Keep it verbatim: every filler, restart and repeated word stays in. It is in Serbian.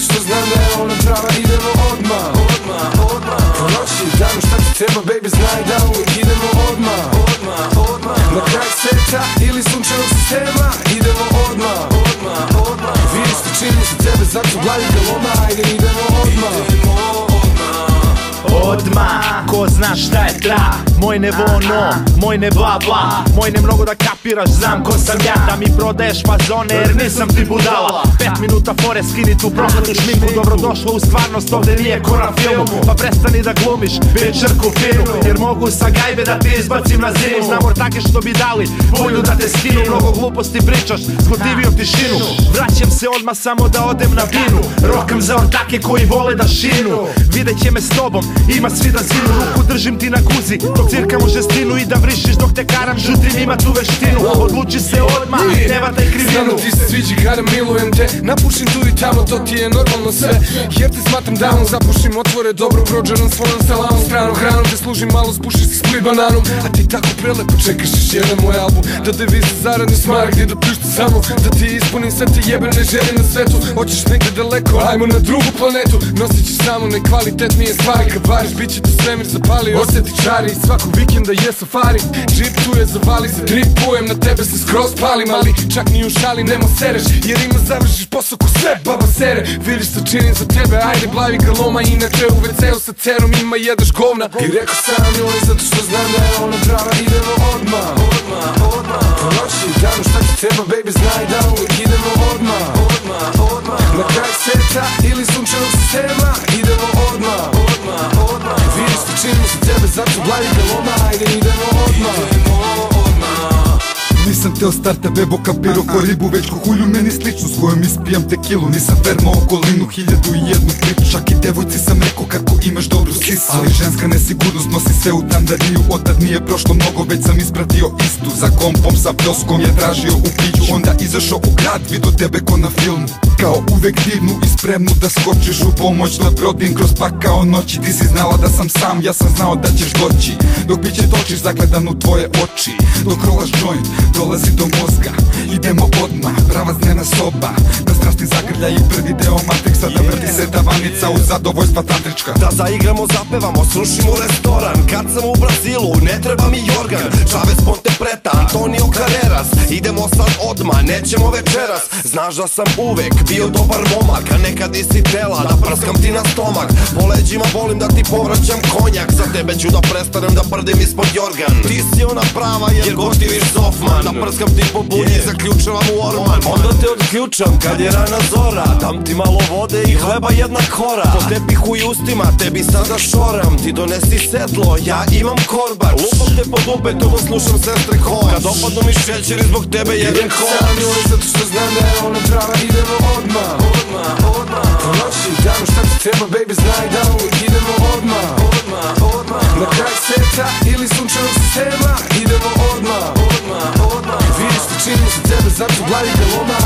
što znam da je ona prava. Idemo odmah, odmah, odmah. Po noći danu šta ti treba, baby, znaj da uvijek idemo odmah, odmah, odmah. Na kraj sveta ili sunčevog sistema. Idemo odmah, odmah, odmah. Vidiš ti čini se tebe, zato glavi ga loma. Ajde idemo odmah, idemo odmah. Odmah, ko zna šta je tra. Moj ne vono, moj ne bla bla. Moj ne mnogo da kapiraš, znam ko sam ja. Da mi prodaješ fazone jer nisam ti budala. Pet minuta fore, skini tu proklatu šminku. Dobrodošlo u stvarnost, ovde nije ko na filmu. Pa prestani da glumiš, večerku finu. Jer mogu sa gajbe da te izbacim na zimu. Znam ortake što bi dali volju da te skinu. Mnogo gluposti pričaš, zgotivio tišinu. Vraćam se odmah samo da odem na binu. Rokam za ortake koji vole da šinu. Vidjet će me s tobom, ima svi da zinu. Ruku držim ti na guzi, dok cirkamo žestinu. I da vrišiš dok te karam žutrim, ima tu veštinu. Odluči se odmah, ne vataj krivinu. Znam da ti se sviđi kada milujem te. Napušim tu i tamo, to ti je normalno sve. Jer te smatram down, zapušim otvore dobro prođerom svojom salamu. Stranu hranu te služim, malo spušiš se split bananom. A ti tako prelepo čekaš još jedan moj album. Da te vise zaradni smaragdi, da pišti samo. Da ti ispunim sve te jebene želje na svetu. Hoćeš negde daleko, ajmo na drugu planetu. Nosit ćeš samo nekvalitetnije stvari. Kad variš, bit će to svemir zapali. Osjeti čari i svakog vikenda je safari. Džip tu je, zavali se, tripujem na tebe se skroz palim. Ali čak ni u šali nemo sereš. Jer ima završiš posao ko sve baba sere. Vidiš sa činim za tebe, ajde blavi galoma. Inače u ve ce u sa cerom ima jedeš govna. I rekao sam joj zato što znam da je ona prava. Idemo odmah, odmah, odmah. Po noći danu šta ti treba, baby, znaj da uvijek idemo odmah, odmah, odmah. Na kraj sveta ili sunčevog sistema. Idemo odmah, odmah, odmah. Vidiš ti čini se tebe, zato glavi ga loma. Ajde idemo odmah, idemo odmah. Nisam teo starta bebo kapiro ko ribu, već ko hulju meni sličnu s kojom ispijam tekilu. Nisam vermao okolinu, hiljadu i jednu priču. Čak i devojci sam rekao kako imaš dobru sisu. Ali ženska nesigurnost nosi sve u tandariju. Otad nije prošlo mnogo, već sam ispratio istu. Za kompom sa pljoskom je tražio u piću. Onda izašao u grad, vidio tebe ko na filmu. Kao uvek divnu i spremnu da skočiš u pomoć. Da brodim kroz pakao noći. Ti si znala da sam sam, ja sam znao da ćeš doći. Dok bit će točiš zagledan u tvoje oči. Dok rolaš joint, dolazi do mozga. Idemo odmah, prava dnevna soba. Da strašni zagrlja i prvi deo Matrixa. Da vrti se tavanica u zadovoljstva tantrička. Da zaigramo, zapevamo, srušimo restoran. Kad sam u Brazilu, ne treba mi Jorgan. Chavez Ponte Preta, Antonio Carreras. Idemo sad odmah, nećemo večeras. Znaš da sam uvek bio dobar momak. A nekad nisi tela da prskam ti na stomak. Po leđima volim da ti povraćam konjak. Za tebe ću da prestanem da prdim ispod jorgan. Ti si ona prava jer gostiviš Zofman. Da prskam ti po bunji, zaključavam u orman. Onda te odključam kad je rana zora. Dam ti malo vode i hleba jedna kora. Po tepihu i ustima tebi sada šoram. Ti donesi sedlo, ja imam korbač. Lupam te po dupetom, slušam sestre Hoš. Kad opadnu mi šećeri zbog tebe jedan koš. Sam joj zato što znam da je ona prava. Idemo odmah, odmah, odmah. Po noći danu šta ti treba, baby, znaj da uvijek idemo odmah, odmah, odmah. Na kraj sveta ili sunčevog sistema. Idemo odmah, odmah, odmah. Vidiš ti čini se tebe, zato glavi ga loma.